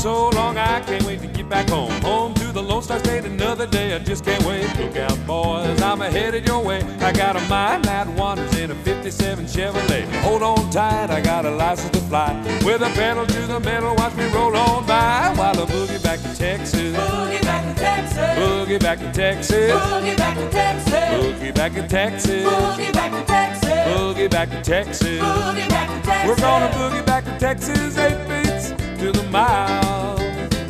so long, I can't wait to get back home. Home to the Lone Star State, another day, I just can't wait. Look out, boys, I'm headed your way. I got a mind that wanders in a 57 Chevrolet. Hold on tight, I got a license to fly. With a pedal to the metal, watch me roll on by. While I boogie back to Texas. Boogie back to Texas. Boogie back to Texas. Boogie back to Texas. Boogie back to Texas. Boogie back to Texas. Boogie back to Texas. Boogie back to Texas. We're gonna boogie back to Texas, 8 beats to the mile.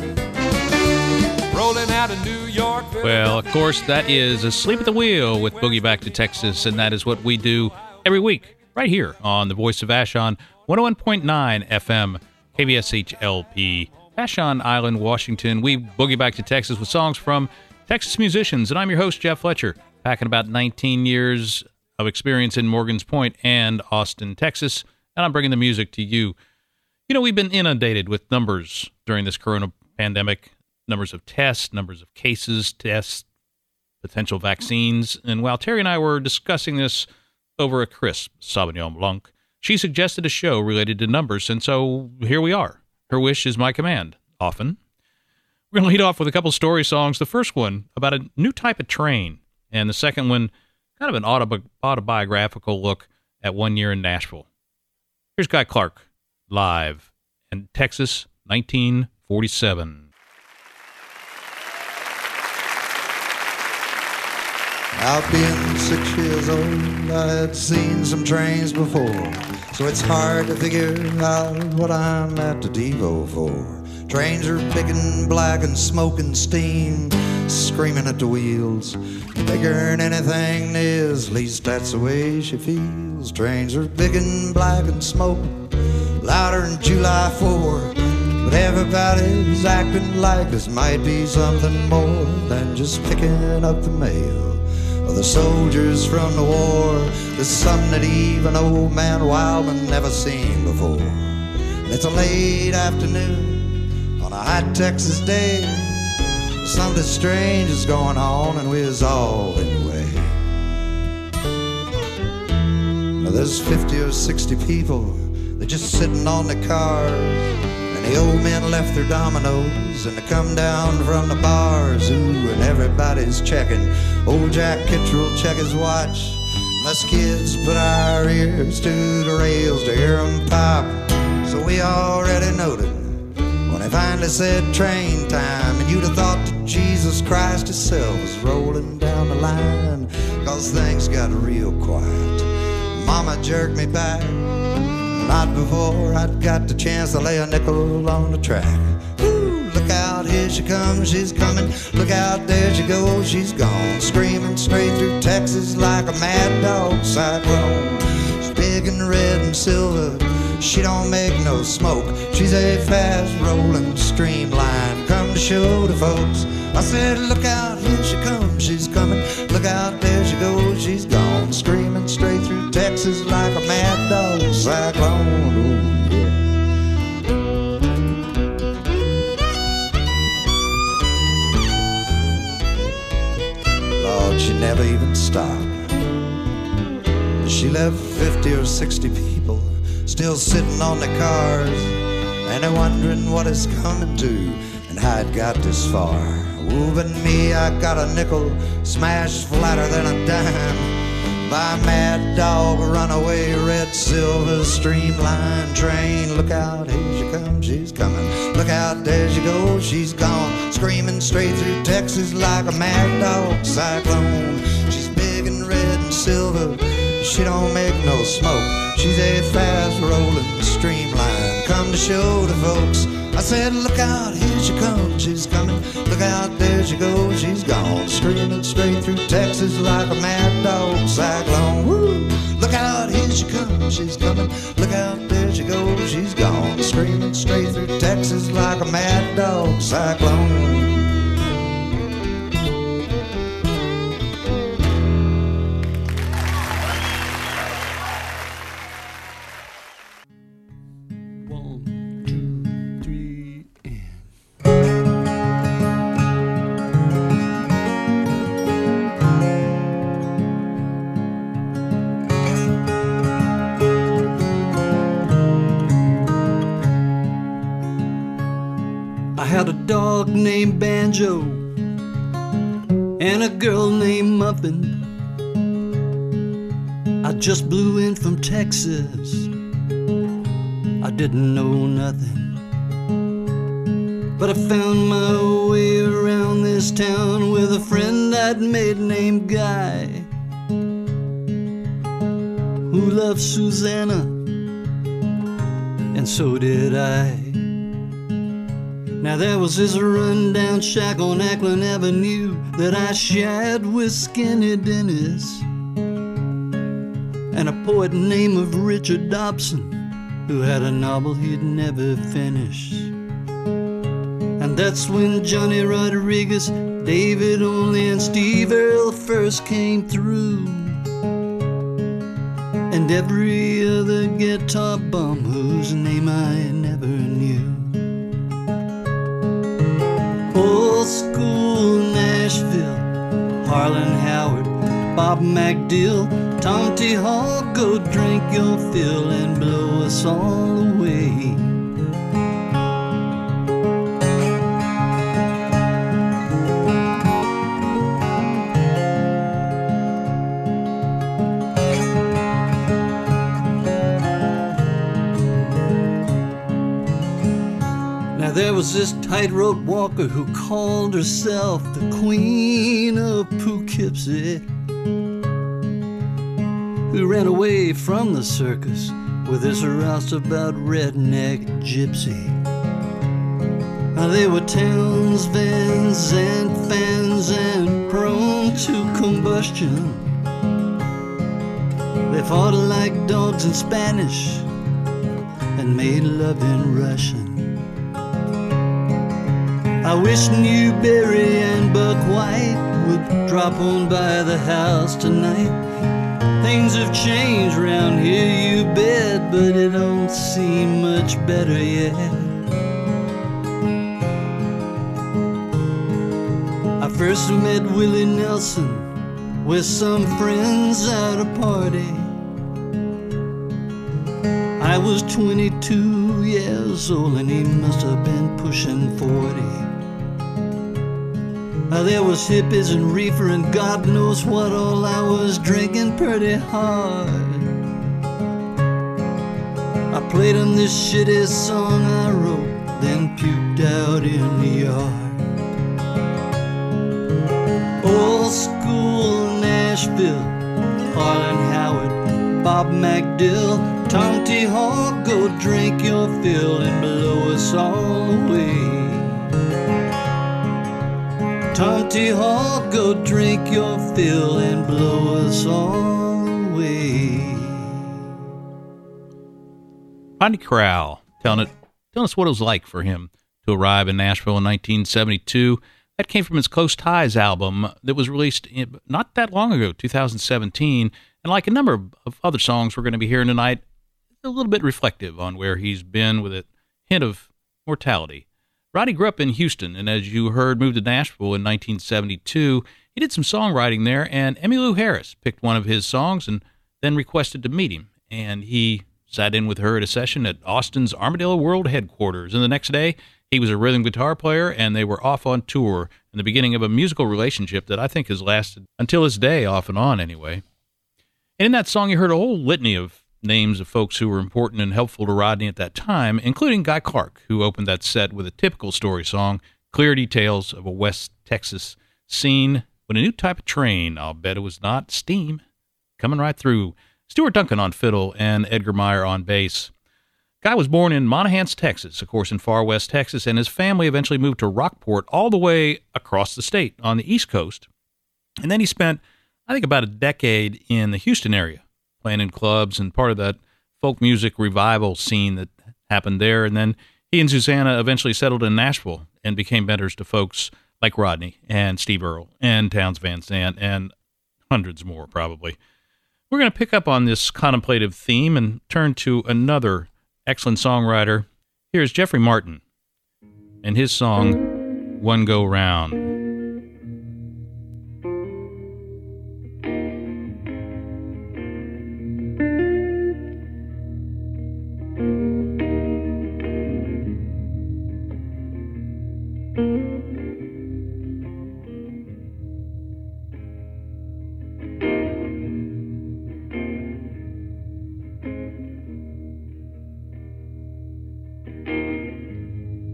Rolling out of New York. Well, of course, that is Asleep at the Wheel with Boogie Back to Texas, and that is what we do every week right here on the Voice of Vashon, 101.9 FM, KVSH-LP, Vashon Island, Washington. We boogie back to Texas with songs from Texas musicians, and I'm your host, Jeff Fletcher, packing about 19 years of experience in Morgan's Point and Austin, Texas, and I'm bringing the music to you. You know, we've been inundated with numbers during this corona pandemic, numbers of tests, numbers of cases, tests, potential vaccines, and while Terry and I were discussing this over a crisp Sauvignon Blanc, she suggested a show related to numbers, and so here we are. Her wish is my command, often. We're going to lead off with a couple story songs. The first one about a new type of train, and the second one kind of an autobiographical look at 1 year in Nashville. Here's Guy Clark, live in Texas, 1947. I've been 6 years old, I had seen some trains before, so it's hard to figure out what I'm at the Devo for. Trains are big and black and smoking steam, screaming at the wheels, bigger than anything is, at least that's the way she feels. Trains are big and black and smoking, louder than July 4, but everybody's acting like this might be something more than just picking up the mail of the soldiers from the war. There's something that even old man Wildman never seen before. And it's a late afternoon on a hot Texas day. Something strange is going on and we're all in the way. Now there's 50 or 60 people, they're just sitting on the cars, and the old men left their dominoes and they come down from the bars. Ooh, and everybody's checking. Old Jack Kittrell check his watch. And us kids put our ears to the rails to hear 'em pop. So we already noted when they finally said train time, and you'd have thought that Jesus Christ himself was rolling down the line, 'cause things got real quiet. Mama jerked me back, not before I'd got the chance to lay a nickel on the track. Ooh, look out, here she comes, she's coming. Look out, there she goes, she's gone. Screaming straight through Texas like a mad dog cyclone. She's big and red and silver, she don't make no smoke. She's a fast rolling streamline, come to show the folks. I said, look out, here she comes, she's coming. Look out, there she goes, she's gone. Screaming straight through Texas like a mad dog cyclone. Ooh, yeah. Lord, she never even stopped. She left 50 or 60 people still sitting on the cars, and they're wondering what it's coming to and how it got this far. Ooh, but me, I got a nickel smashed flatter than a dime by a mad dog, runaway red silver streamline train. Look out, here she comes, she's coming. Look out, there she goes, she's gone. Screaming straight through Texas like a mad dog cyclone. She's big and red and silver, she don't make no smoke. She's a fast rolling streamline, come to show the folks. I said, look out, here she comes, she's coming. Look out, there she goes, she's gone. Screaming straight through Texas like a mad dog cyclone. Woo! Look out, here she comes, she's coming. Look out, there she goes, she's gone. Screaming straight through Texas like a mad dog cyclone. had a dog named Banjo and a girl named Muffin. I just blew in from Texas. I didn't know nothing, but I found my way around this town with a friend I'd made named Guy, who loved Susanna, and so did I. Now there was this rundown shack on Ackland Avenue that I shared with Skinny Dennis and a poet named Richard Dobson, who had a novel he'd never finish. And that's when Johnny Rodriguez, David Only, and Steve Earle first came through, and every other guitar bum whose name I never knew. Old school Nashville, Harlan Howard, Bob MacDill, Tom T. Hall, go drink your fill and blow us all away. Now there was this tightrope walker who called herself the Queen of Poughkeepsie, who ran away from the circus with this roustabout redneck gypsy. Now they were Townsends and fans and prone to combustion. They fought like dogs in Spanish and made love in Russian. I wish Newberry and Buck White would drop on by the house tonight. Things have changed round here, you bet, but it don't seem much better yet. I first met Willie Nelson with some friends at a party. I was 22 years old and he must have been pushing 40. There was hippies and reefer and God knows what all. I was drinking pretty hard. I played him this shitty song I wrote, then puked out in the yard. Old school Nashville, Harlan Howard, Bob MacDill, Tom T. Hall, go drink your fill and blow us all away. Tom T. Hall, go drink your fill and blow us all away. Rodney Crowell telling us what it was like for him to arrive in Nashville in 1972. That came from his Close Ties album that was released not that long ago, 2017. And like a number of other songs we're going to be hearing tonight, a little bit reflective on where he's been with a hint of mortality. Rodney grew up in Houston, and as you heard, moved to Nashville in 1972. He did some songwriting there, and Emmylou Harris picked one of his songs and then requested to meet him. And he sat in with her at a session at Austin's Armadillo World headquarters. And the next day, he was a rhythm guitar player, and they were off on tour in the beginning of a musical relationship that I think has lasted until this day, off and on anyway. And in that song, you heard a whole litany of names of folks who were important and helpful to Rodney at that time, including Guy Clark, who opened that set with a typical story song, clear details of a West Texas scene with a new type of train. I'll bet it was not steam. Coming right through. Stuart Duncan on fiddle and Edgar Meyer on bass. Guy was born in Monahans, Texas, of course in far west Texas, and his family eventually moved to Rockport all the way across the state on the East Coast. And then he spent, I think, about a decade in the Houston area, playing in clubs and part of that folk music revival scene that happened there. And then he and Susanna eventually settled in Nashville and became mentors to folks like Rodney and Steve Earle and Townes Van Sant and hundreds more probably. We're going to pick up on this contemplative theme and turn to another excellent songwriter. Here's Jeffrey Martin and his song, One Go Round.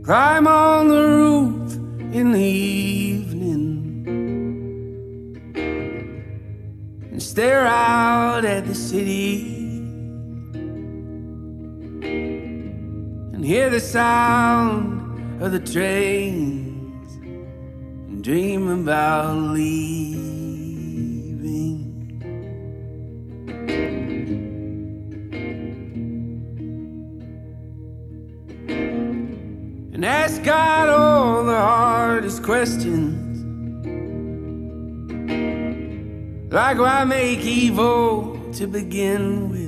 climb on the roof in the evening and stare out at the city and hear the sound of the trains and dream about leaving. And ask God all the hardest questions, like why make evil to begin with?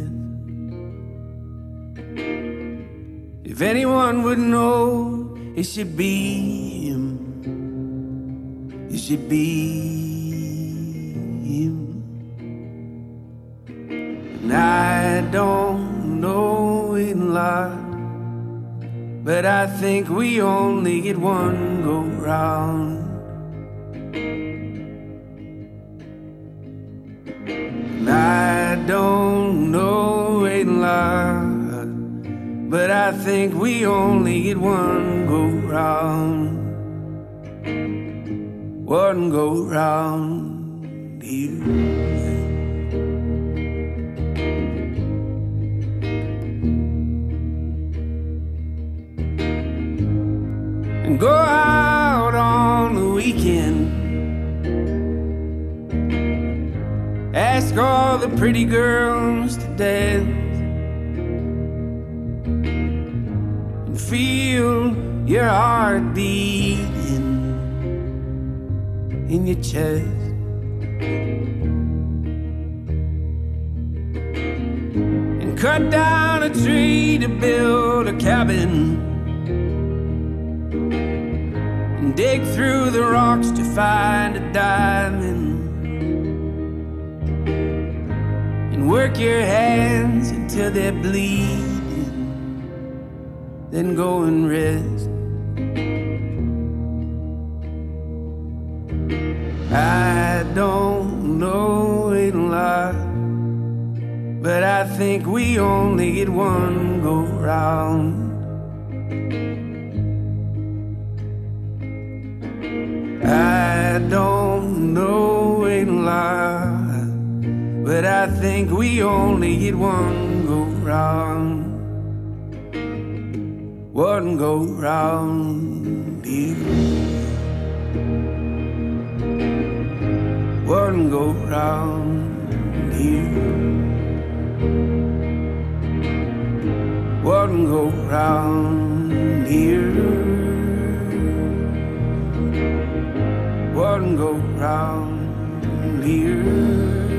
If anyone would know, it should be him. It should be him. And I don't know in life, but I think we only get one go round. And I don't know in life, but I think we only get one go round. One go round here. And go out on the weekend, ask all the pretty girls to dance, and feel your heart beating in your chest. And cut down a tree to build a cabin, dig through the rocks to find a diamond, and work your hands until they're bleeding, then go and rest. I don't know in life, but I think we only get one go round. I don't know in life, but I think we only get one go round. One go round here. One go round here. One go round here. One go round here.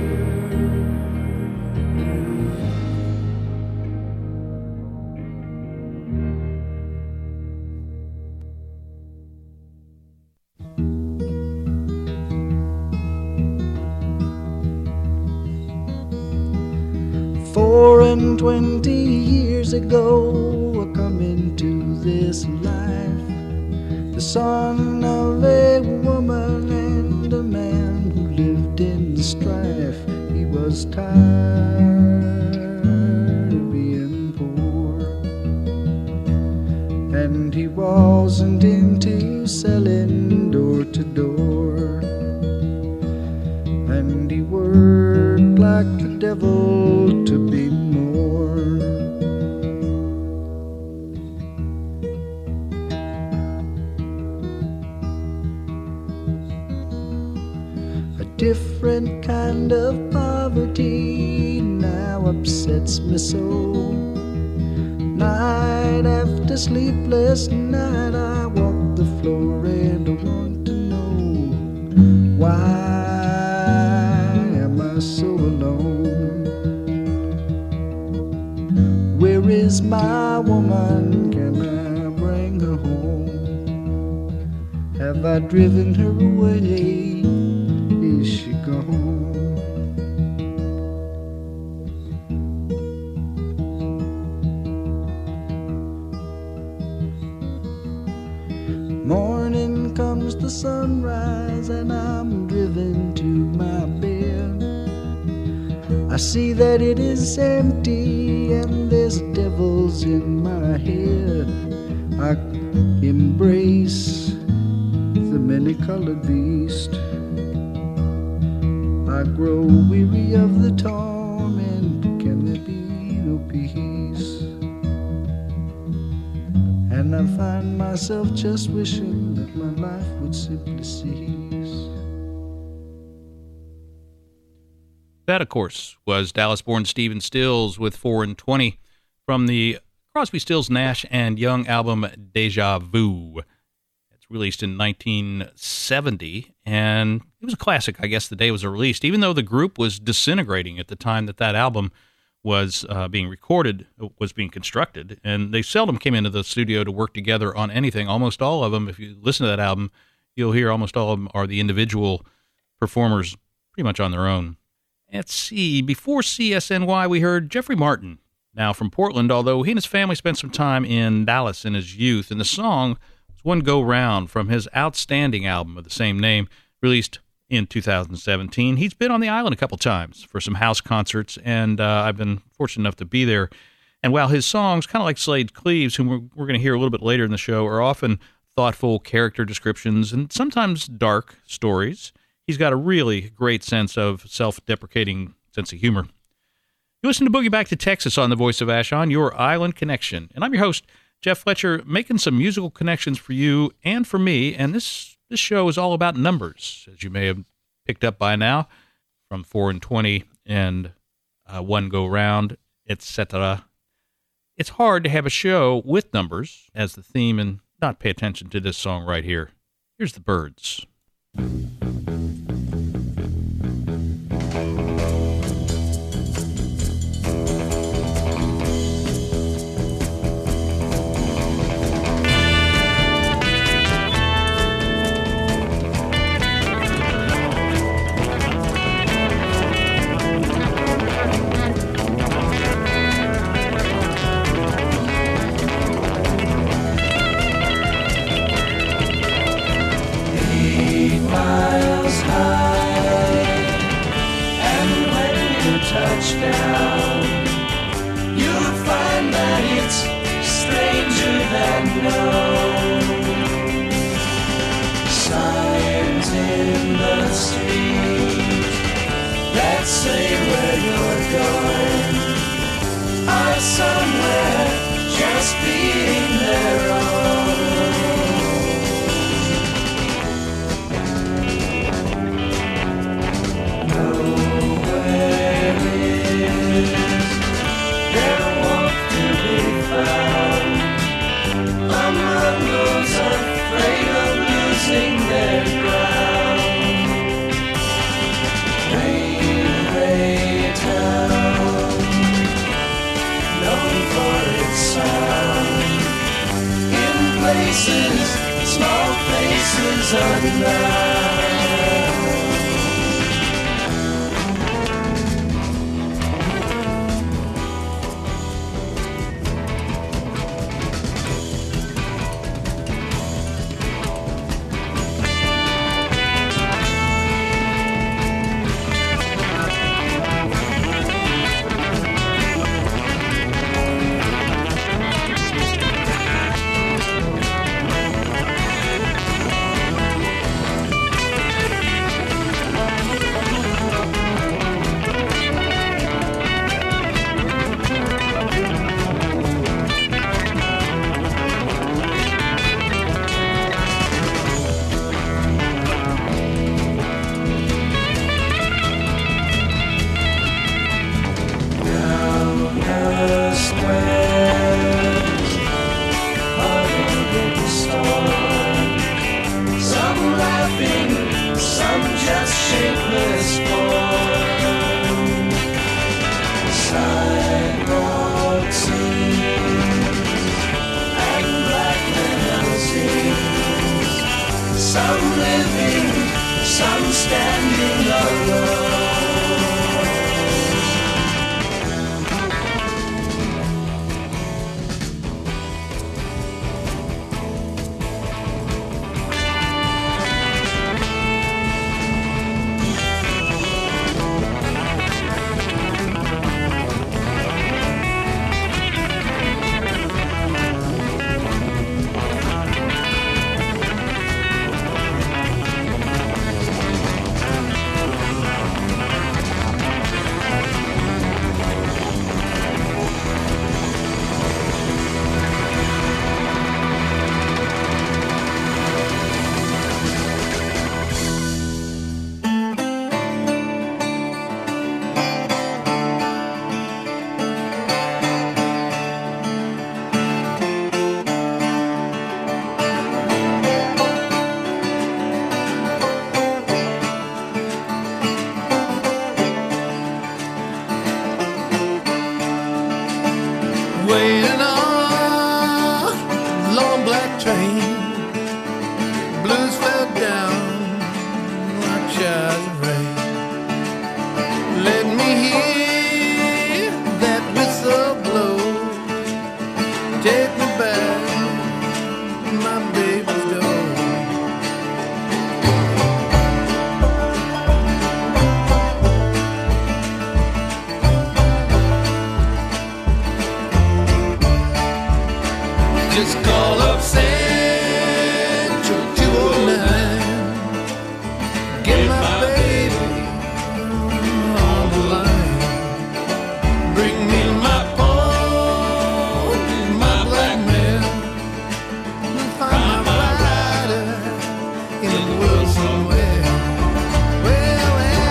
Four and 20 years ago, I come into this life, the son of a woman and a man who lived in strife. He was tired of being poor, and he wasn't into selling door to door, and he worked like the devil to be more. A different kind of poverty now upsets me so. Night after sleepless night, I walk the floor and I want to know, why am I so alone? Where is my woman? Can I bring her home? Have I driven her away? Is she gone? Morning comes the sunrise and I'm driven to my bed. I see that it is empty and there's devils in my head. embrace the many-colored beast. I grow weary of the torment, can there be no peace? And I find myself just wishing that my life would simply cease. That, of course, was Dallas-born Stephen Stills with 4 and 20 from the Crosby, Stills, Nash and Young album Deja Vu. It's released in 1970, and it was a classic, I guess, the day it was released, even though the group was disintegrating at the time that album was being recorded, was being constructed, and they seldom came into the studio to work together on anything. Almost all of them, if you listen to that album, you'll hear almost all of them are the individual performers pretty much on their own. Let's see, before CSNY, we heard Jeffrey Martin, now from Portland, although he and his family spent some time in Dallas in his youth, and the song was One Go Round from his outstanding album of the same name, released in 2017. He's been on the island a couple times for some house concerts, and I've been fortunate enough to be there. And while his songs, kind of like Slade Cleaves, whom we're going to hear a little bit later in the show, are often thoughtful character descriptions and sometimes dark stories, he's got a really great sense of self-deprecating sense of humor. You listen to Boogie Back to Texas on the Voice of Vashon, your island connection. And I'm your host, Jeff Fletcher, making some musical connections for you and for me. And this show is all about numbers, as you may have picked up by now, from 4 and 20 and One Go Round, etc. It's hard to have a show with numbers as the theme and not pay attention to this song right here. Here's the Byrds. Touchdown, you'll find that it's stranger than known. Signs in the street that say where you're going are somewhere just being their own. Their ground, railway town, known for its sound. In places, small places unknown. waiting on a long black train. Blues fell down like showers of rain. Let me hear that whistle blow. Take me back to my baby's door. Just call up Central 209. Get my baby on the line. Bring me my pony, my black man. Find my rider in the world somewhere. Well,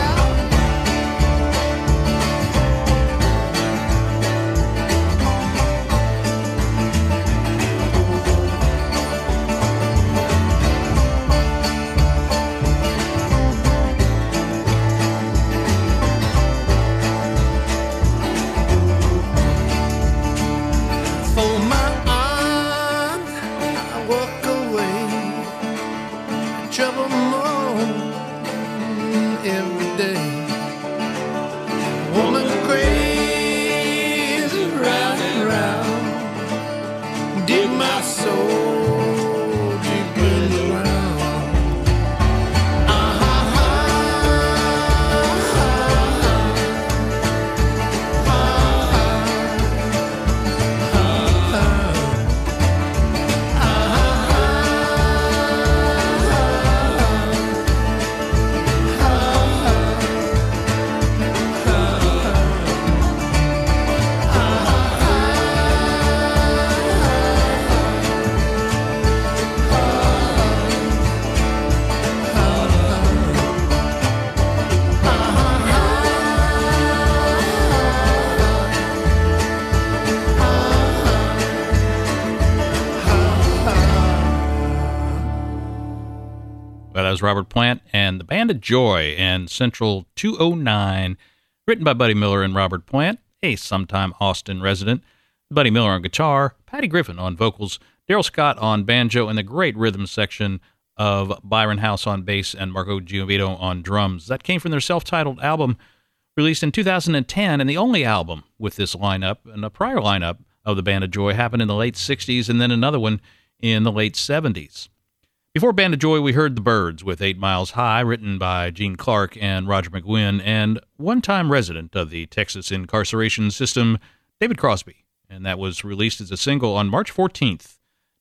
for my arms, I walk away. Trouble more every day. Woman crazy round and round. Dig my soul deep in the ground. Well, that was Robert Plant and the Band of Joy and Central 209, written by Buddy Miller and Robert Plant, a sometime Austin resident. Buddy Miller on guitar, Patty Griffin on vocals, Daryl Scott on banjo, and the great rhythm section of Byron House on bass and Marco Giovito on drums. That came from their self-titled album released in 2010, and the only album with this lineup. And a prior lineup of the Band of Joy happened in the late 60s, and then another one in the late 70s. Before Band of Joy, we heard The Byrds with 8 Miles High, written by Gene Clark and Roger McGuinn, and one-time resident of the Texas incarceration system, David Crosby. And that was released as a single on March 14th,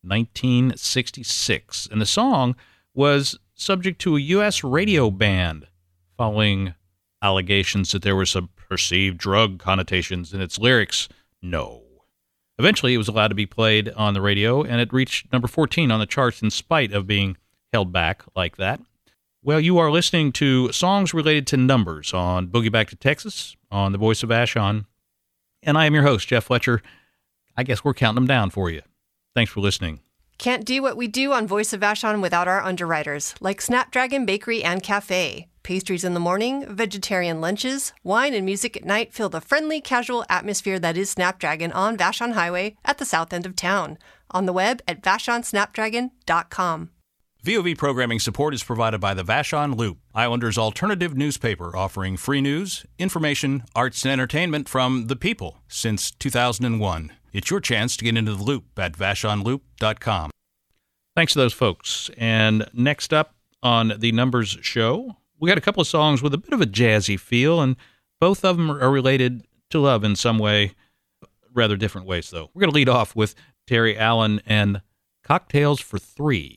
1966. And the song was subject to a U.S. radio ban following allegations that there were some perceived drug connotations in its lyrics. No. Eventually, it was allowed to be played on the radio, and it reached number 14 on the charts in spite of being held back like that. Well, you are listening to songs related to numbers on Boogie Back to Texas on the Voice of Vashon, and I am your host, Jeff Fletcher. I guess we're counting them down for you. Thanks for listening. Can't do what we do on Voice of Vashon without our underwriters, like Snapdragon Bakery and Cafe. Pastries in the morning, vegetarian lunches, wine and music at night fill the friendly, casual atmosphere that is Snapdragon on Vashon Highway at the south end of town. On the web at VashonSnapdragon.com. VOV programming support is provided by the Vashon Loop, Islanders' alternative newspaper offering free news, information, arts, and entertainment from the people since 2001. It's your chance to get into the loop at VashonLoop.com. Thanks to those folks. And next up on the Numbers Show, we got a couple of songs with a bit of a jazzy feel, and both of them are related to love in some way, rather different ways, though. We're going to lead off with Terry Allen and Cocktails for Three.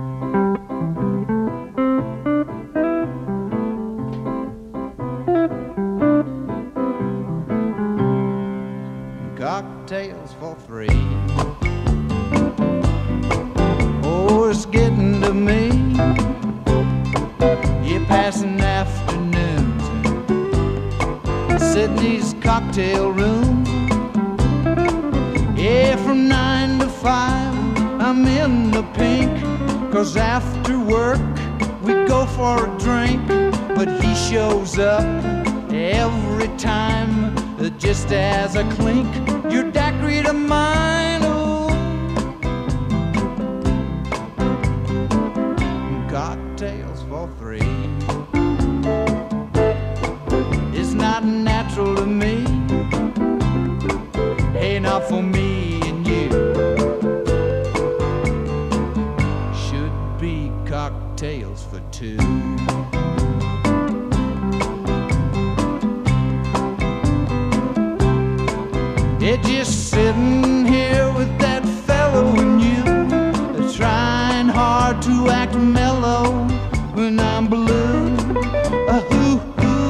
Cocktails for three. Oh, it's getting to me. You're passing afternoons sitting in these cocktail rooms. Yeah, from 9 to 5 I'm in the pink, 'cause after work we go for a drink. But he shows up every time just as a clink. You're daiquiri to hold of me. Hey, not for me and you. Should be cocktails for two. They're just sitting here with that fellow and you. They're trying hard to act mellow when I'm blue. Hoo-hoo.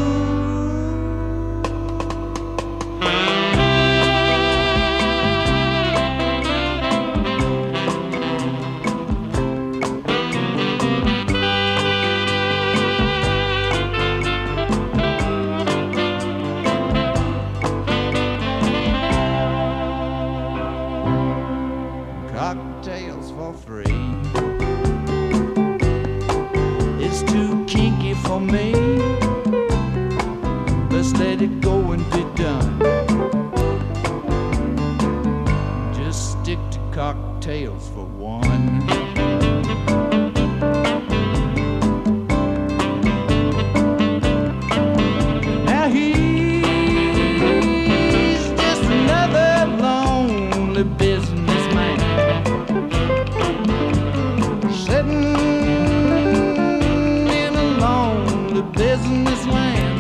Cocktails for free. It's too kinky for me. Let's let it go and be done. Just stick to cocktails for one. Now he's just another lonely businessman sitting in a lonely business land.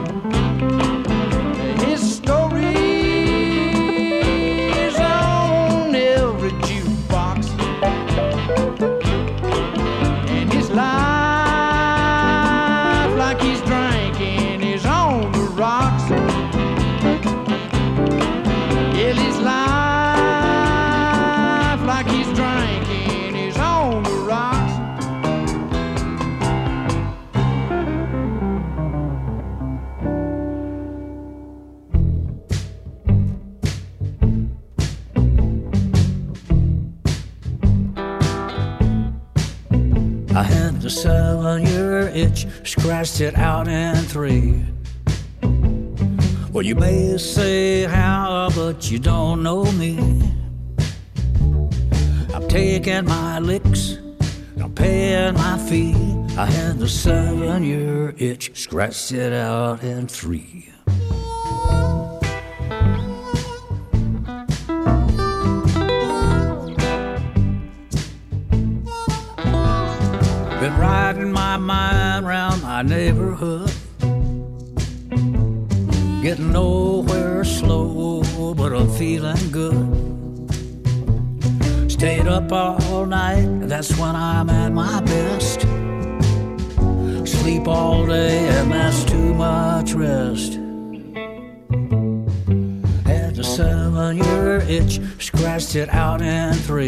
His story's on every jukebox, and his life, like he's drinking, is on the rocks. Yeah, his life, like he's drinking, is on the rocks. I had the 7-year itch, scratched it out in 3. Well, you may say how, but you don't know me. I'm taking my licks, I'm paying my fee. I had the 7-year itch, scratched it out in 3. Been riding my mind round my neighborhood, getting nowhere slow, but I'm feeling good. Stayed up all night, that's when I'm at my best. Sleep all day and that's too much rest. Had the 7-year itch, scratched it out in 3.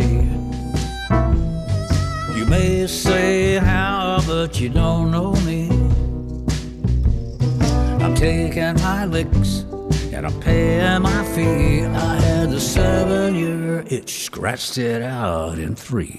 You may say how, but you don't know me. I'm taking my licks and I'm paying my fee. I had the 7-year itch, scratched it out in 3.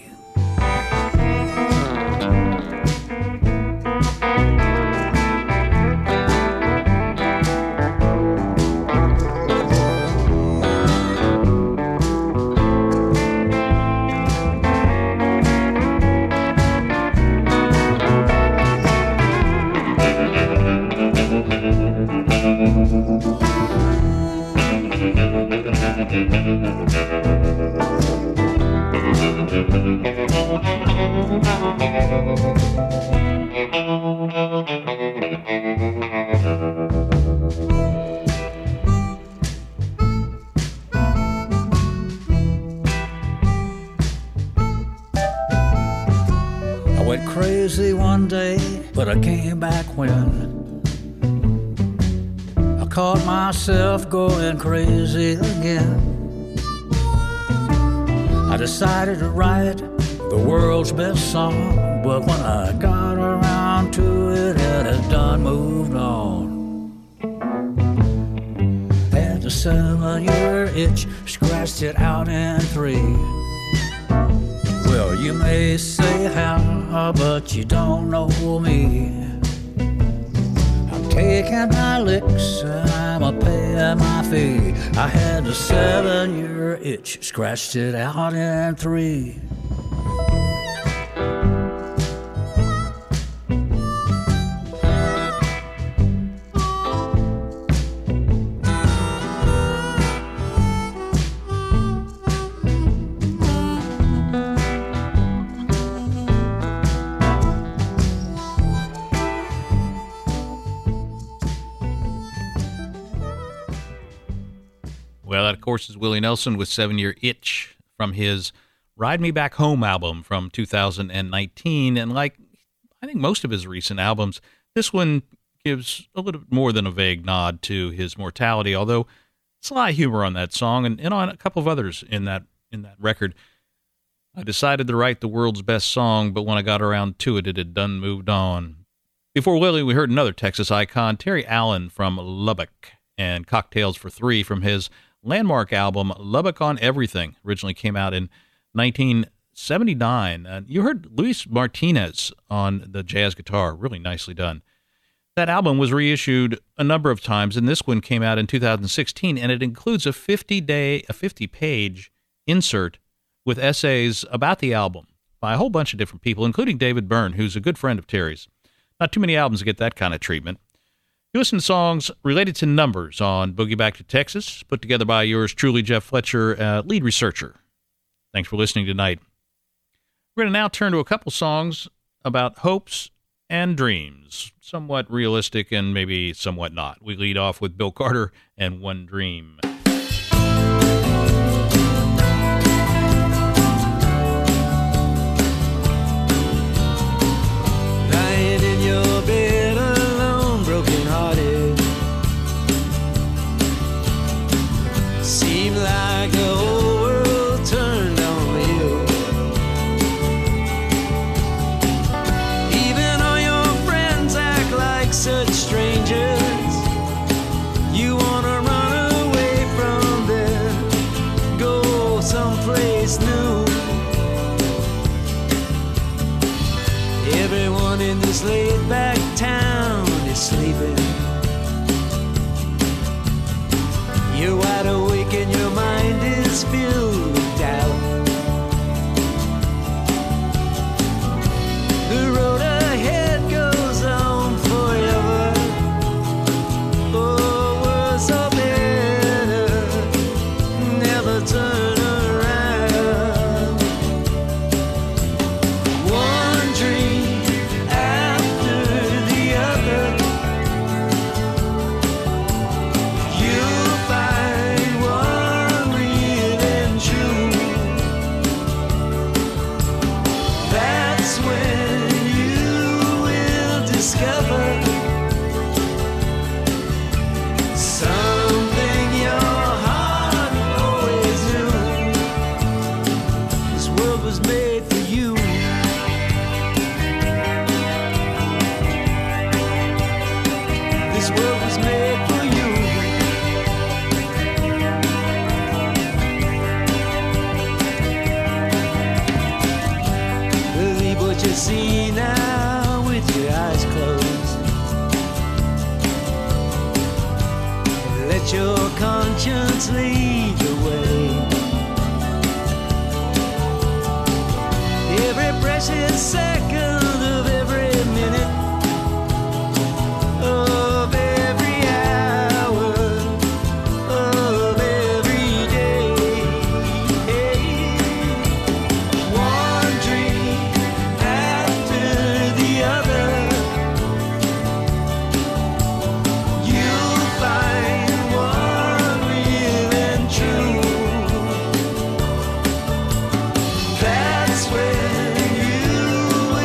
I went crazy one day, but I came back when I caught myself going crazy again. I decided to write the world's best song, but when I got around to it, it had done moved on. Had the 7-year itch, scratched it out in 3. Well, you may say how, but you don't know me. I'm taking my licks, I'm a paying my fee. I had the 7-year itch, scratched it out in 3. Well, that, of course, is Willie Nelson with 7 Year Itch from his Ride Me Back Home album from 2019. And like I think most of his recent albums, this one gives a little more than a vague nod to his mortality, although it's a lot of humor on that song and on a couple of others in that record. I decided to write the world's best song, but when I got around to it, it had done moved on. Before Willie, we heard another Texas icon, Terry Allen from Lubbock, and Cocktails for Three from his landmark album, Lubbock on Everything. Originally came out in 1979. You heard Luis Martinez on the jazz guitar. Really nicely done. That album was reissued a number of times, and this one came out in 2016, and it includes a 50-page insert with essays about the album by a whole bunch of different people, including David Byrne, who's a good friend of Terry's. Not too many albums get that kind of treatment. You listen to songs related to numbers on Boogie Back to Texas, put together by yours truly, Jeff Fletcher, lead researcher. Thanks for listening tonight. We're going to now turn to a couple songs about hopes and dreams, somewhat realistic and maybe somewhat not. We lead off with Bill Carter and One Dream. Lying in your bed alone, broken-hearted, seem like the whole world turned on you. Even all your friends act like such strangers. You wanna run away from them, go someplace new. Everyone in this laid-back town is sleeping. You're wide awake and your mind is filled with doubt. The road ahead goes on forever. Oh, worse or better, never turn around. One dream after the other, you'll find one real and true. That's when you will discover something your heart always knew. This world was made for you. This world was made for you. Believe what you see now with your eyes closed. Let your conscience lead the way. Every precious second of every minute of every hour of every day. One dream after the other, you'll find one real and true. That's when you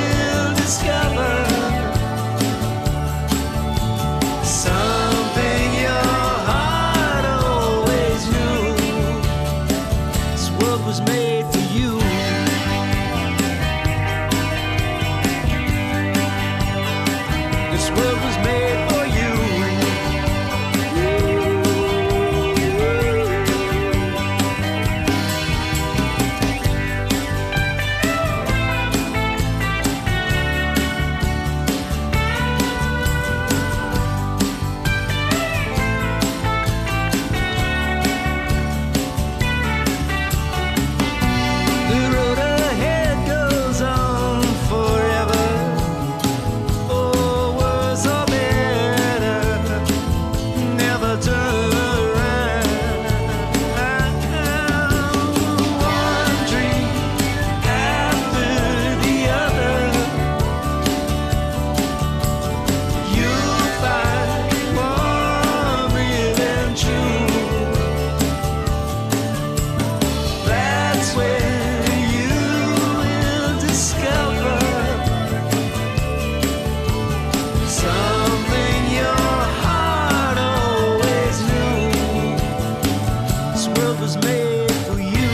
world was made for you.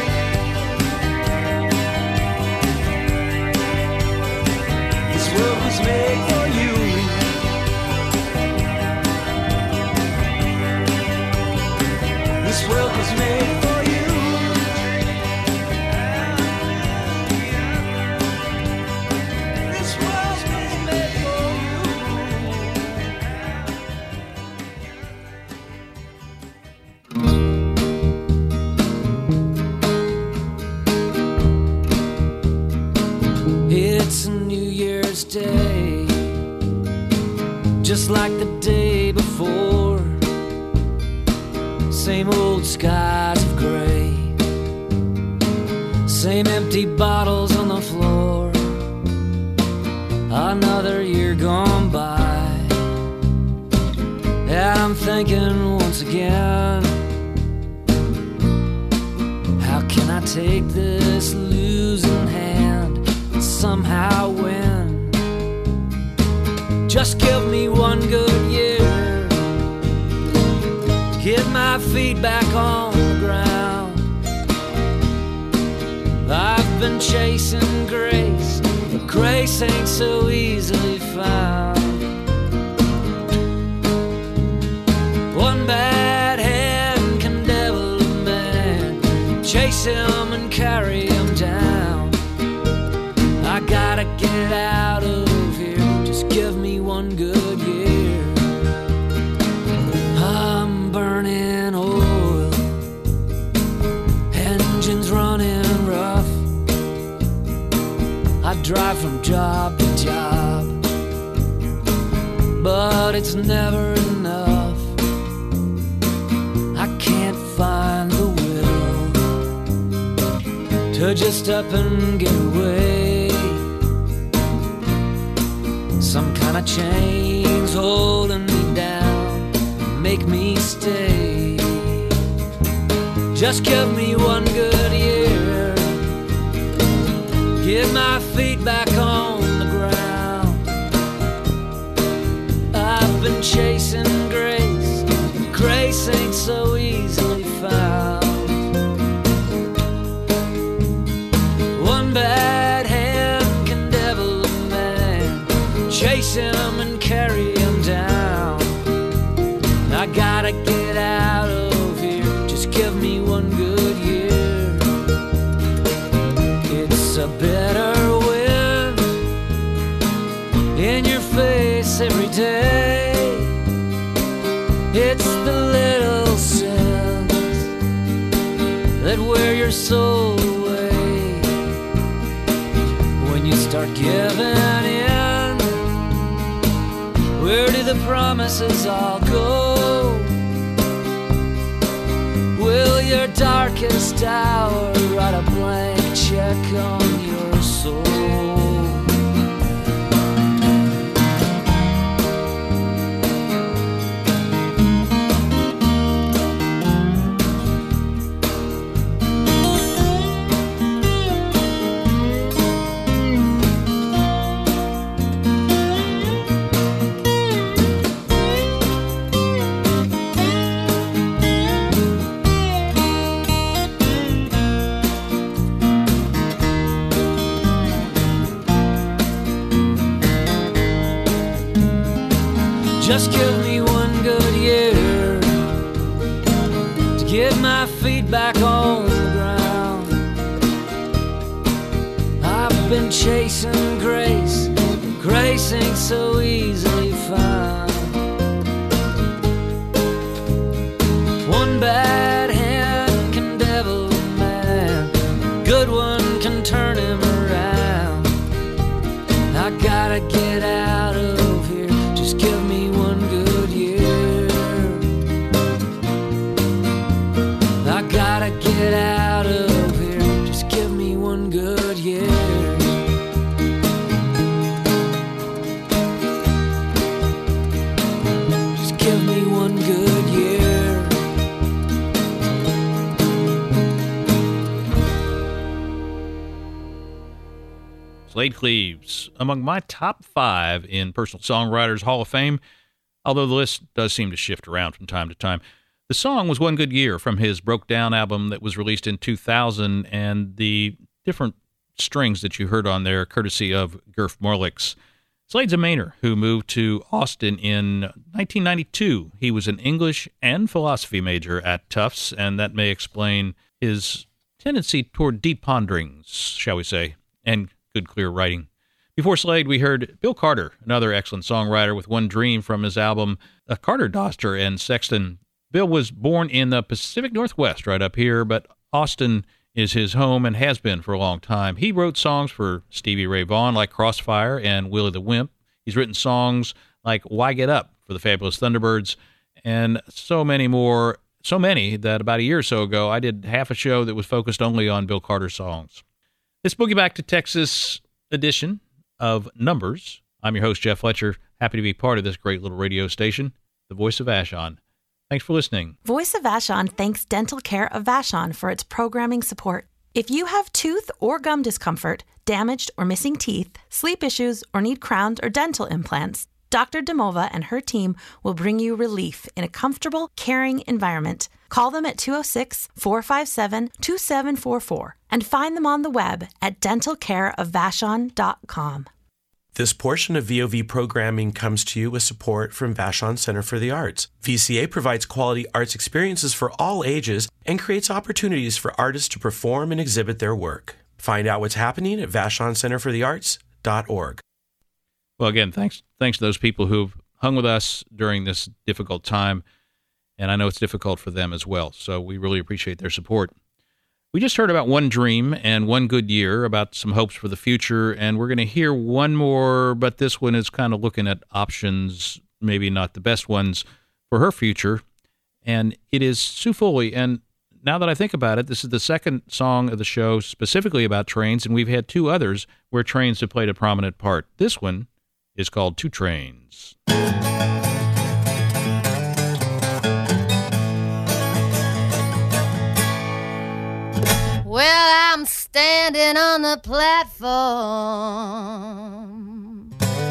This world was made for you. This world was made for you. This world was made for you. It's a New Year's Day, just like the day before. Same old skies of gray, same empty bottles on the floor. Another year gone by, and I'm thinking once again, how can I take this losing hand and somehow win? Just give me one good year, get my feet back on the ground. I've been chasing grace, but grace ain't so easily found. One bad hand can devil a man, chase him and carry him down. I gotta get out of here, just give me one good year. I'm burning oil, engines running rough. I drive from job to job, but it's never enough. I can't find the will to just up and get away. Some kind of chains holding me down, make me stay. Just give me one good year, get my feet back on the ground. I've been chasing grace, but grace ain't so easily found. One bad hand can devil a man, chase him and carry him down. I gotta get out of here, just give me one good year. It's a bitter wind in your face every day. It's the little sins that wear your soul away. When you start giving in, where do the promises all go? Will your darkest hour write a blank check on your soul? Just give me one good year to get my feet back on the ground. I've been chasing grace, grace ain't so easily found. One bad hand can devil a man, a good one can turn him around. I gotta get out of here, just give me one good year. I gotta get out of here, just give me one good year. Just give me one good year. Slade Cleaves, among my top 5 in Personal Songwriters Hall of Fame, although the list does seem to shift around from time to time. The song was One Good Year from his Broke Down album that was released in 2000, and the different strings that you heard on there, courtesy of Gurf Morlix. Slade's a Mainer who moved to Austin in 1992. He was an English and philosophy major at Tufts, and that may explain his tendency toward deep ponderings, shall we say, and good, clear writing. Before Slade, we heard Bill Carter, another excellent songwriter with One Dream from his album Carter, Doster, and Sexton. Bill was born in the Pacific Northwest, right up here, but Austin is his home and has been for a long time. He wrote songs for Stevie Ray Vaughan like Crossfire and Willie the Wimp. He's written songs like Why Get Up for the Fabulous Thunderbirds and so many more, so many that about a year or so ago I did half a show that was focused only on Bill Carter songs. This Boogie Back to Texas edition of Numbers. I'm your host, Jeff Fletcher. Happy to be part of this great little radio station, the Voice of Vashon. Thanks for listening. Voice of Vashon thanks Dental Care of Vashon for its programming support. If you have tooth or gum discomfort, damaged or missing teeth, sleep issues, or need crowned or dental implants, Dr. Demova and her team will bring you relief in a comfortable, caring environment. Call them at 206-457-2744 and find them on the web at dentalcareofvashon.com. This portion of VOV programming comes to you with support from Vashon Center for the Arts. VCA provides quality arts experiences for all ages and creates opportunities for artists to perform and exhibit their work. Find out what's happening at vashoncenterforthearts.org. Well, again, thanks to those people who've hung with us during this difficult time, and I know it's difficult for them as well, so we really appreciate their support. We just heard about One Dream and One Good Year, about some hopes for the future, and we're going to hear one more, but this one is kind of looking at options, maybe not the best ones, for her future, and it is Sue Foley. And now that I think about it, this is the second song of the show specifically about trains, and we've had two others where trains have played a prominent part. This one is called Two Trains. Well, I'm standing on the platform,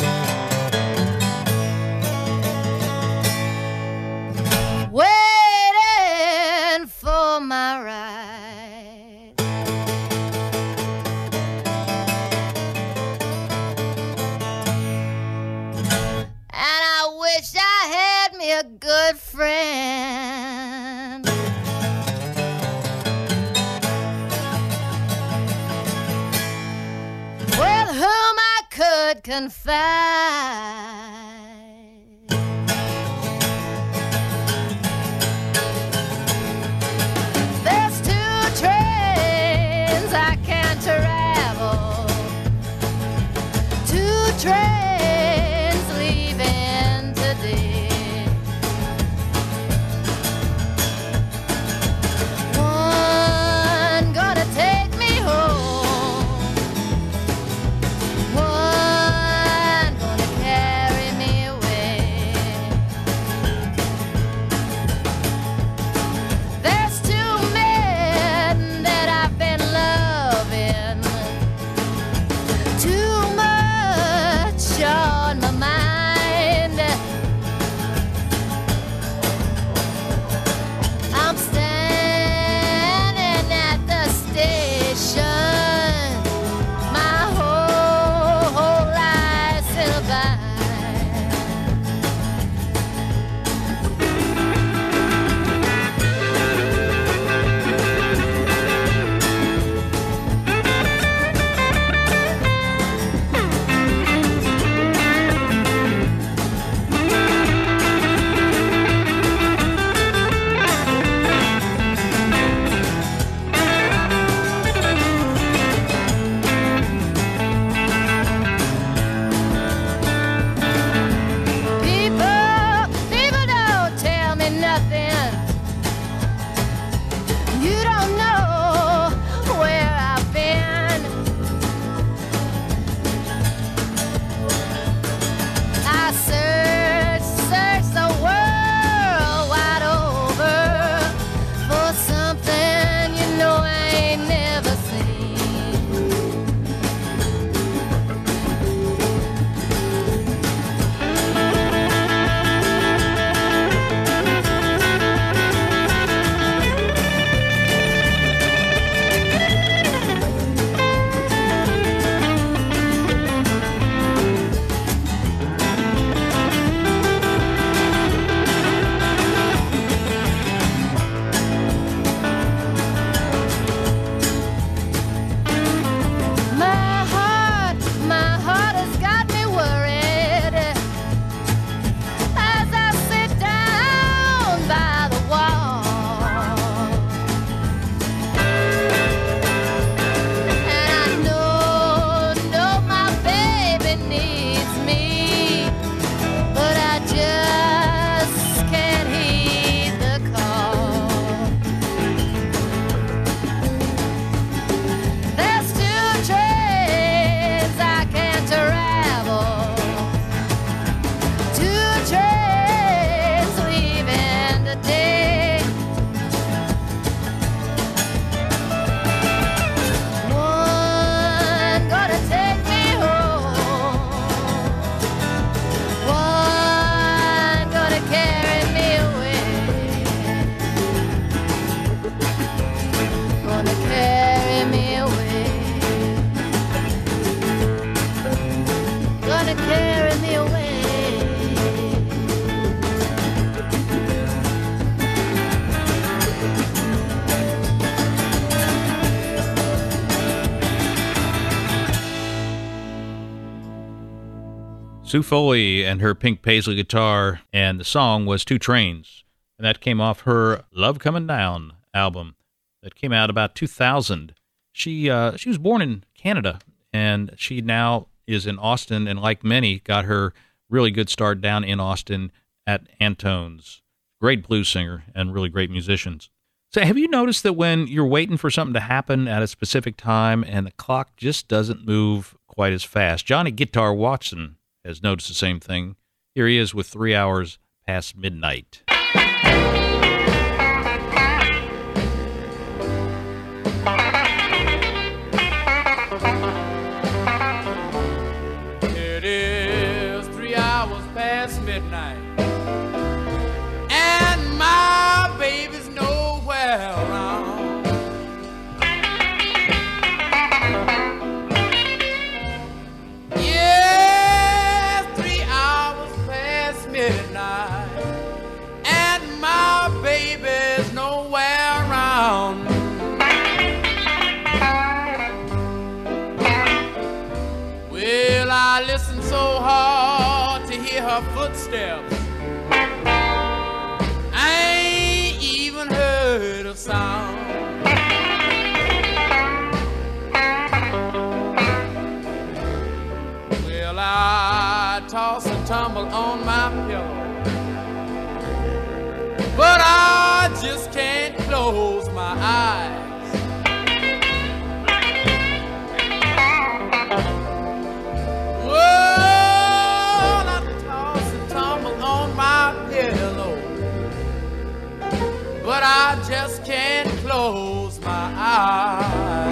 waiting for my ride. And I wish I had me a good friend with whom I could confide. There's two trains I can travel, two trains leaving today. One gonna take me home, one gonna carry Sue Foley and her pink paisley guitar, and the song was Two Trains. And that came off her Love Coming Down album that came out about 2000. She was born in Canada, and she now is in Austin, and like many, got her really good start down in Austin at Antone's. Great blues singer and really great musicians. So have you noticed that when you're waiting for something to happen at a specific time and the clock just doesn't move quite as fast? Johnny Guitar Watson has noticed the same thing. Here he is with 3 hours past midnight. It is 3 hours past midnight, and my baby's nowhere around. Midnight, and my baby's nowhere around. Well, I listened so hard to hear her footsteps, I ain't even heard a sound. Well, I toss and tumble on my pillow, but I just can't close my eyes. Well, I toss and tumble on my pillow, but I just can't close my eyes.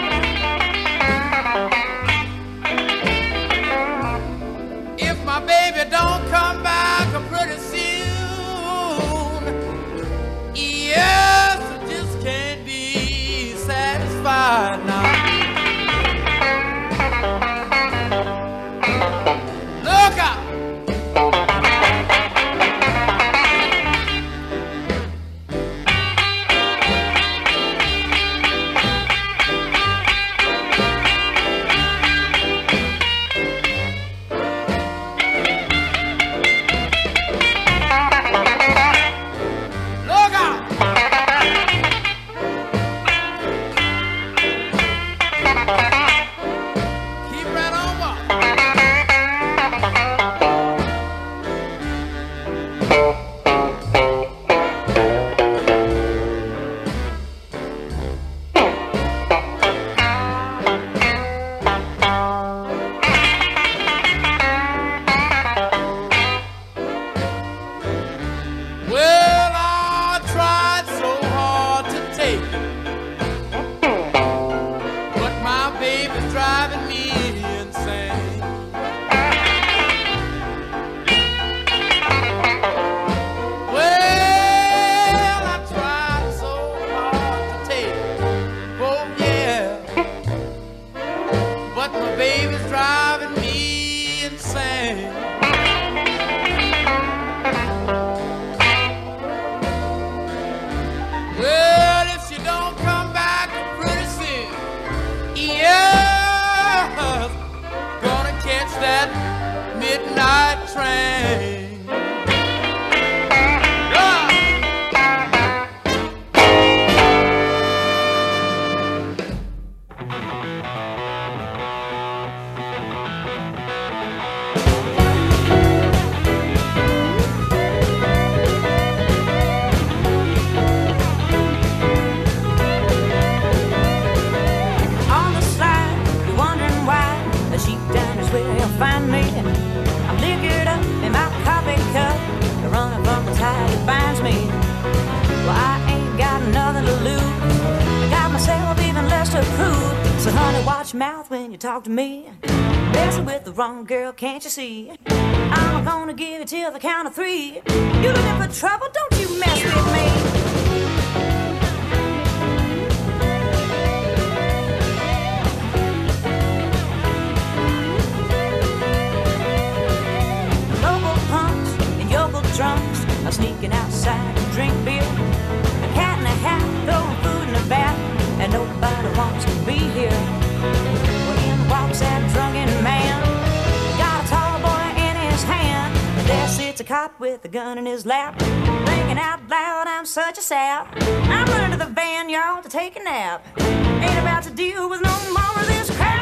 If my baby don't come back pretty soon, yes, I just can't be satisfied now. Look out! Talk to me, messing with the wrong girl, can't you see? I'm gonna give it till the count of 3. You looking for trouble? Don't you mess with me. Local punks and yokel drunks are sneaking outside to drink beer. A cat in a hat, throwing food in a bat, and nobody wants to be here. Walks that drunken man, got a tall boy in out with a gun in his lap, thinking out loud, I'm such a sap. I'm running to the van, y'all, to take a nap. Ain't about to deal with no more of this crap.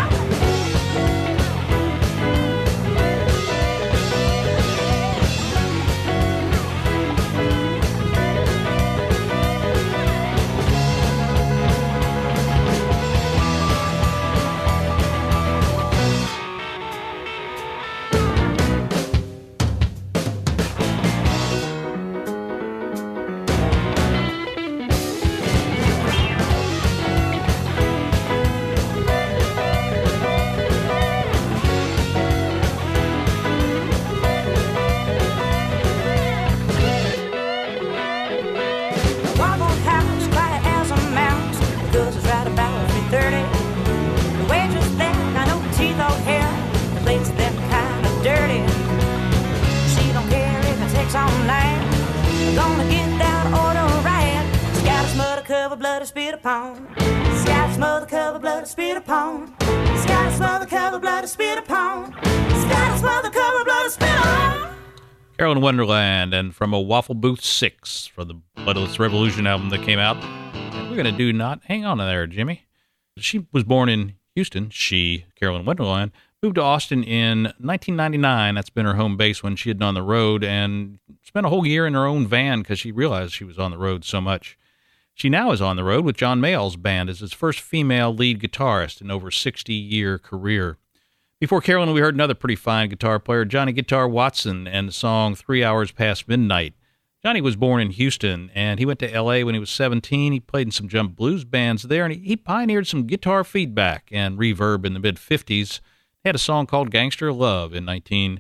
Blood to spit upon. Sky smother cover, blood to spit upon. Sky smother cover, blood to spit upon. Sky smother cover, blood to spit on. Carolyn Wonderland, and from a Waffle Booth 6 from the Bloodless Revolution album that came out. And we're going to do not. Hang on there, Jimmy. She was born in Houston. Carolyn Wonderland, moved to Austin in 1999. That's been her home base when she had been on the road, and spent a whole year in her own van because she realized she was on the road so much. She now is on the road with John Mayall's band as his first female lead guitarist in over a 60-year career. Before Carolyn, we heard another pretty fine guitar player, Johnny Guitar Watson, and the song 3 Hours Past Midnight. Johnny was born in Houston, and he went to L.A. when he was 17. He played in some jump blues bands there, and he pioneered some guitar feedback and reverb in the mid-50s. He had a song called Gangster Love in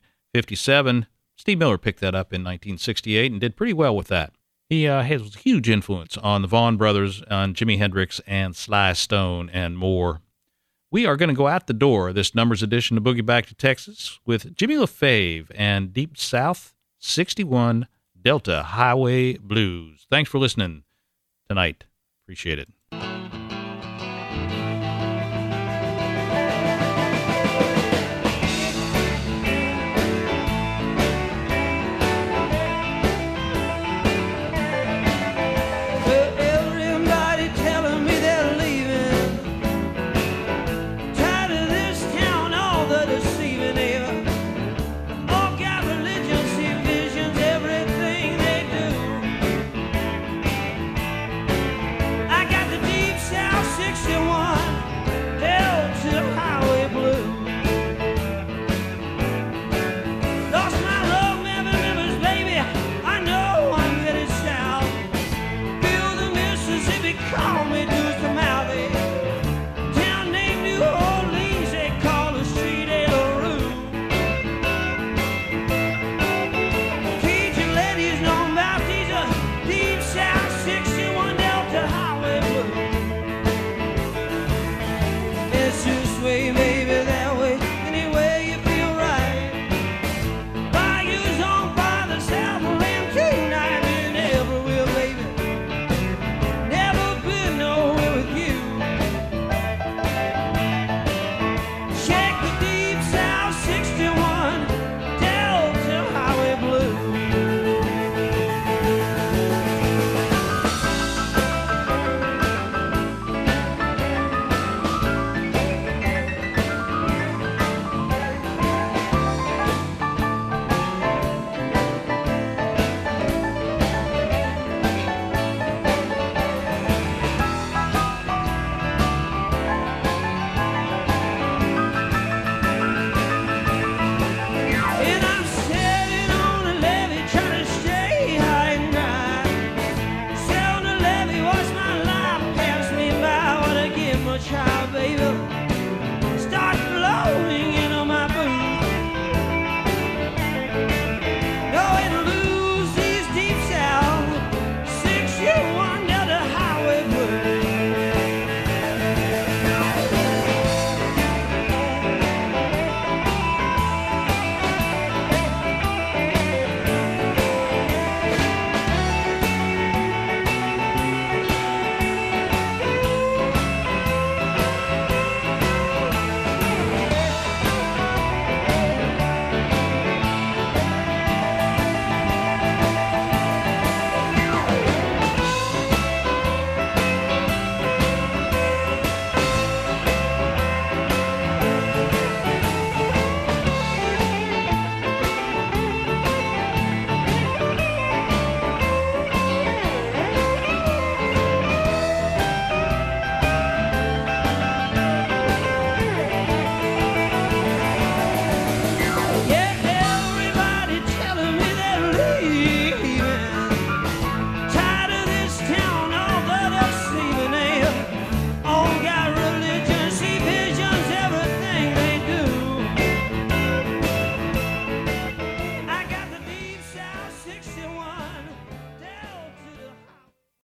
1957. Steve Miller picked that up in 1968 and did pretty well with that. He has a huge influence on the Vaughan Brothers, on Jimi Hendrix, and Sly Stone, and more. We are going to go out the door, this numbers edition of Boogie Back to Texas, with Jimmy LaFave and Deep South 61 Delta Highway Blues. Thanks for listening tonight. Appreciate it.